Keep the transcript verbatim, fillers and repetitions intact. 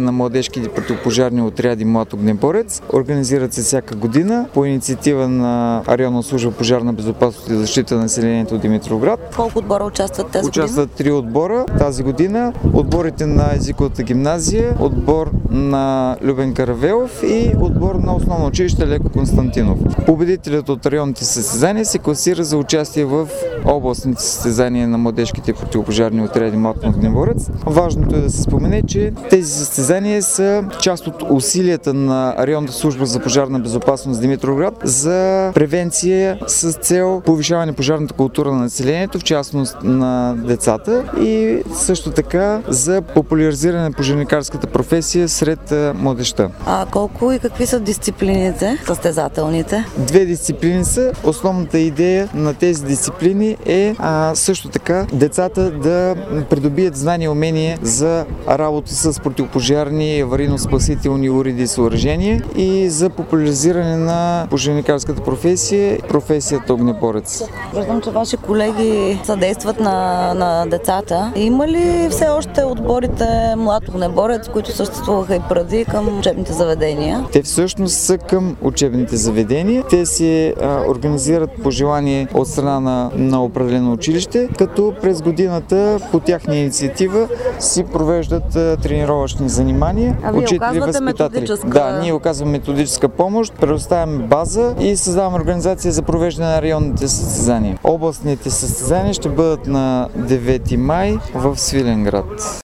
на младежките противопожарни отряди Млад огнеборец. Организират се всяка година по инициатива на Районна служба пожарна безопасност и защита на населението Димитровград. Колко отбора участват тази година? Участват три отбора тази година. Отборите на езиковата гимназия, отбор на Любен Каравелов и отбор на основно училище Леко Константинов. Победителят от районните състезания се класира за участие в областните състезания на младежките противопожарни отряди Млад огнеборец. Важното е да се спомене, че тези състезания са част от усилията на Районната служба за пожарна безопасност Димитровград за превенция с цел повишаване пожарната култура на населението, в частност на децата, и също така за популяризиране на пожарникарската професия сред младежта. А колко и какви са дисциплините, състезателните? Две дисциплини са. Основната идея на тези дисциплини е а, също така децата да придобият знания и умения за работа с противопожарни и аварийно-спасителни уреди и съоръжения и за популяризиране на пожарникарската професия, професията огнеборец. Виждам, че ваши колеги съдействат на, на децата. Има ли все още отборите Млад огнеборец, които съществуваха и преди, към учебните заведения? Те всъщност са към учебните заведения. Те се а, организират по желание от страна на, на определено училище, като през годината по тяхна инициатива си провеждат а, тренировъчни занимания. А вие учители, оказвате методическа... Да, ние оказваме методическа помощ, предоставяме база и създаваме организация за провеждане на районните състезания. Областните състезания ще бъдат на девети май в Свиленград.